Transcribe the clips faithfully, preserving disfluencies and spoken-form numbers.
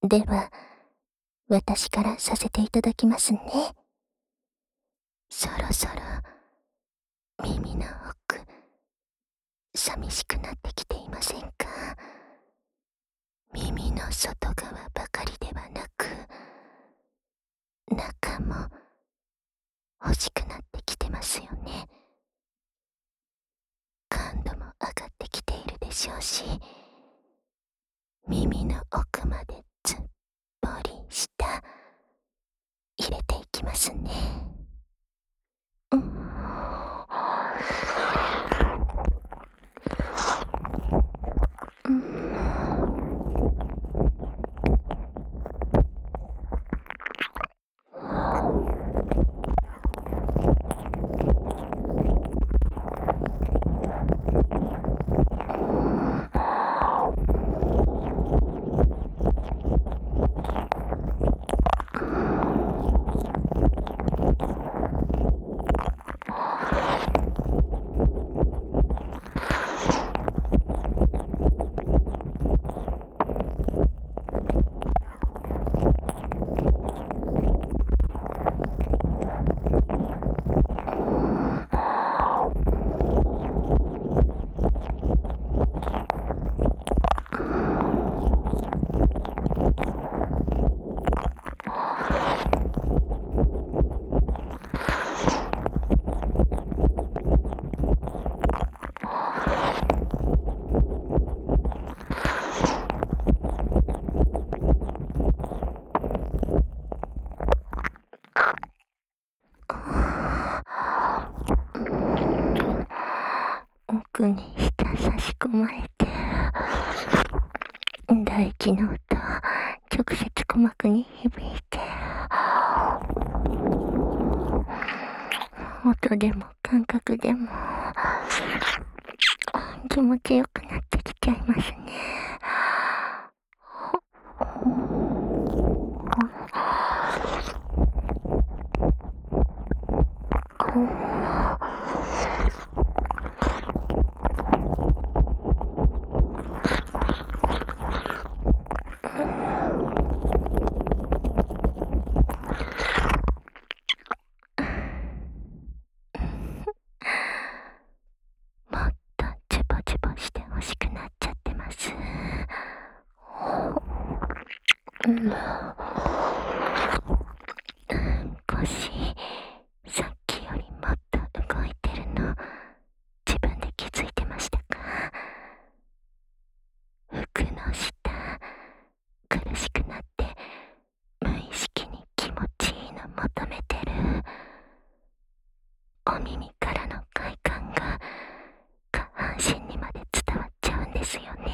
では、私からさせていただきますね。そろそろ、耳の奥、寂しくなってきていませんか？耳の外側ばかりではなく、中も欲しくなってきてますよね。感度も上がってきているでしょうし、耳の奥までつっぽり下入れていきますね。うん。うん。奥に舌差し込まれて、唾液の音、直接鼓膜に響いて、音でも感覚でも気持ちよくなってきちゃいますね。もっとチュボチュボして欲しくなっちゃってます。うん。腰、さっきよりもっと動いてるの、自分で気づいてましたか？服の下、苦しくなって無意識に気持ちいいの求めてる。お耳からの快感が下半身にまで伝わっちゃうんですよね。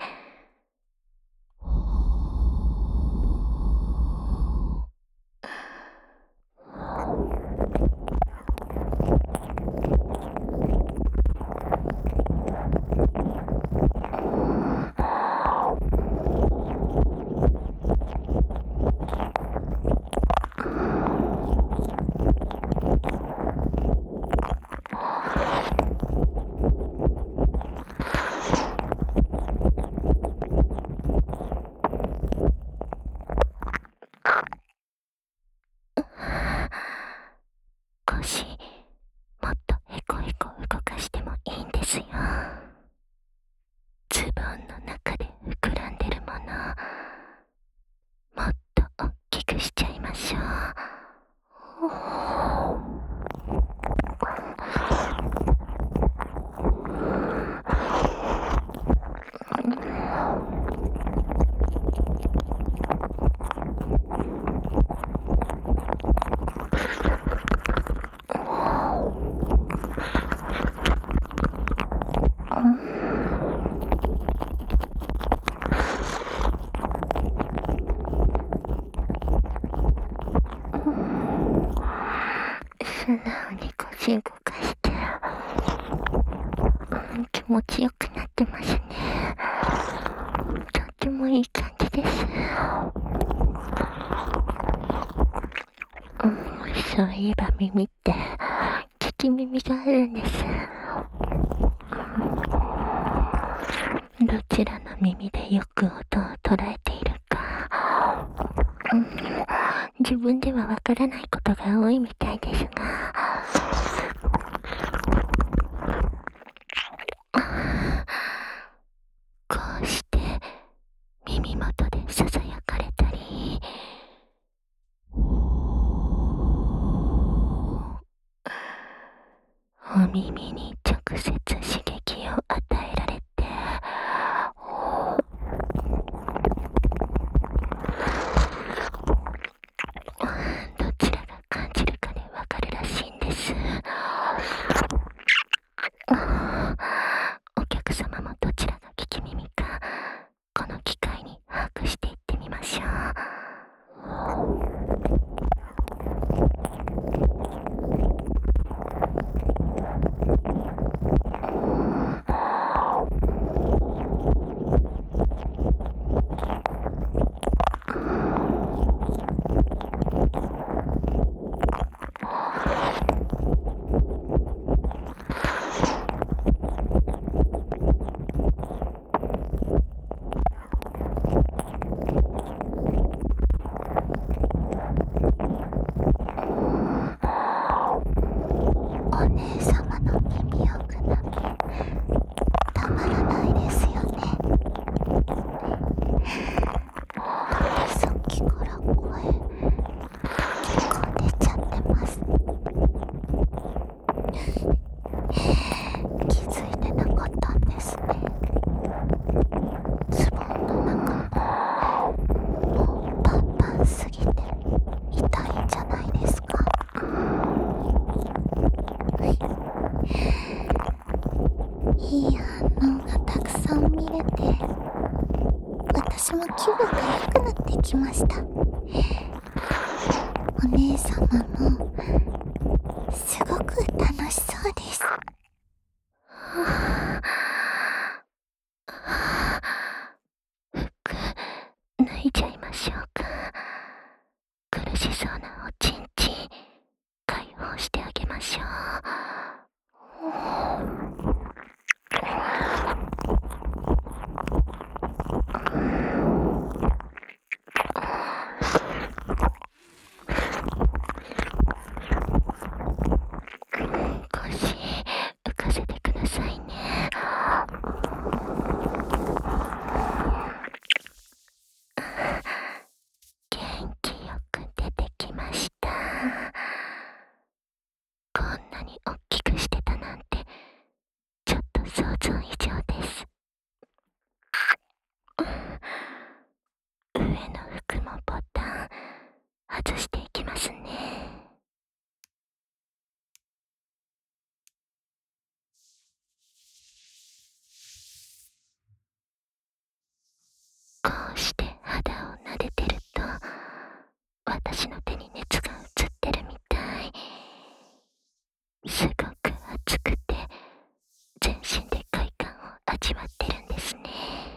腰、もっとヘコヘコ動かしてもいいんですよ。ズボンの中で膨らんでるもの、もっと大きくしちゃいましょう。素直に腰動かして、うん、気持ちよくなってますね。とってもいい感じです。うん、そういえば耳って聞き耳があるんです。どちらの耳でよく音を捉えているか自分ではわからないことが多いみたいですが、こうして耳元でささやかれたり、お耳に直接刺激を与えられて、どちらが感じるかでわかるらしいんです。お客様もどちらが聞き耳か、この機会に把握していってみましょう。お姉様の耳をくなみ、たまらないですよね。だってさっきから声結構出ちゃってます。気づいてなかったんですね。ズボンの中もうパンパンすぎて痛いんじゃないですか。いい反応がたくさん見れて、私も気分が良くなってきました。お姉様もすごく楽しそうです。服脱いじゃいましょうか。苦しそうなおちんちん解放してあげましょう。腰浮かせてくださいね。元気よく出てきました。こんなに大きくしてたなんてちょっと想像以上です。上の服もボタン外していきますね。こうして肌を撫でてると、私の手に熱が移ってるみたい。すごく熱くて全身で快感を味わってるんですね。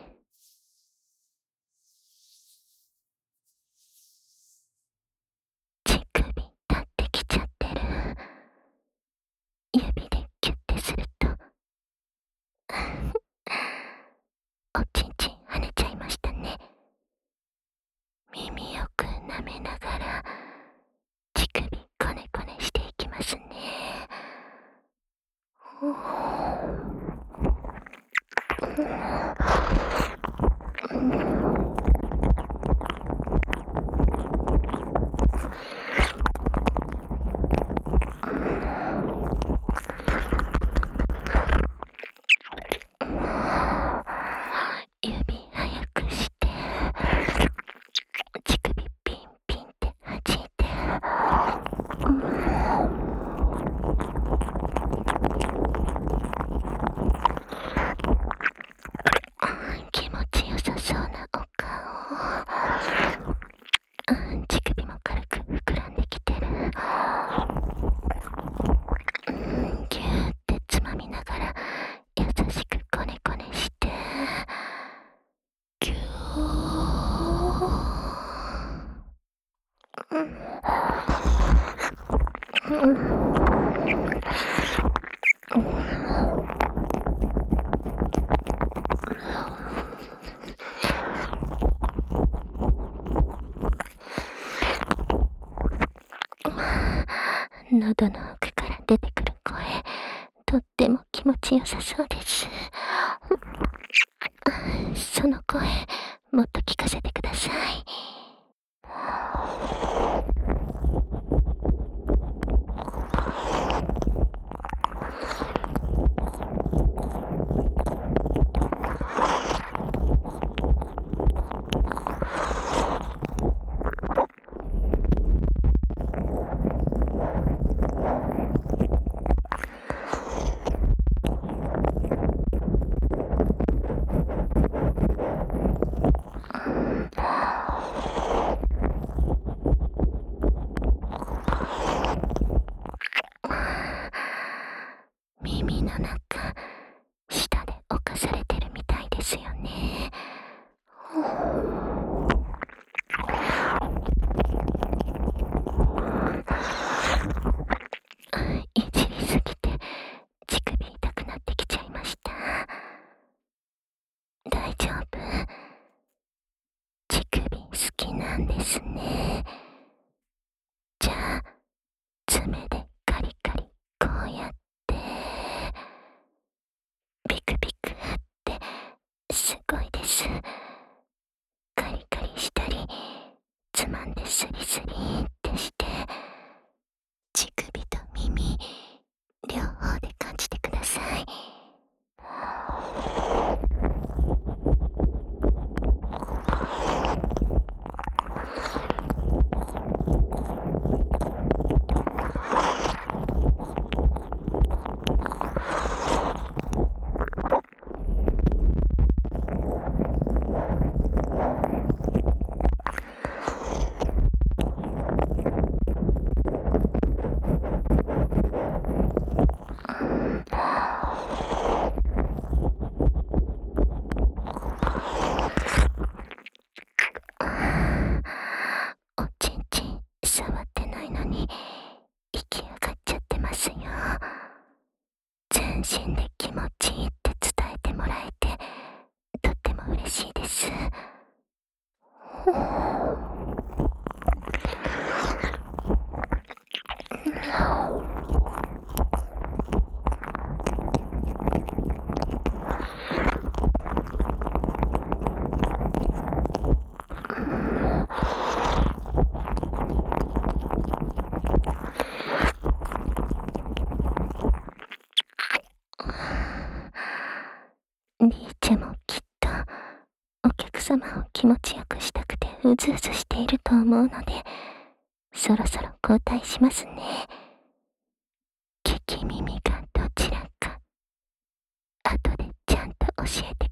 乳首立ってきちゃってる。指でキュッてするとおちんちん跳ねちゃいましたね。耳よく舐めながら乳首コネコネしていきますね。指早くして乳首ピンピンって弾いて、気持ちよさそうなお顔。乳首も軽く膨らんできてる。ギューってつまみながら優しくコネコネして、ギュー、うん喉の奥から出てくる声、とっても気持ちよさそうです。その声、もっと聞かせてください。耳の中、舌で侵されてるみたいですよね。いじりすぎて乳首痛くなってきちゃいました。大丈夫？乳首好きなんですね。じゃあ爪でカリカリこうやってビクビクってすごいです。カリカリしたりつまんでスリスリってして乳首と耳両方で感じてください。おちんちん触ってないのに息上がっちゃってますよ。全身で気持ちいいって伝えてもらえてとっても嬉しいです。リーチェもきっとお客様を気持ちよくしたくてうずうずしていると思うので、そろそろ交代しますね。聞き耳がどちらか後でちゃんと教えて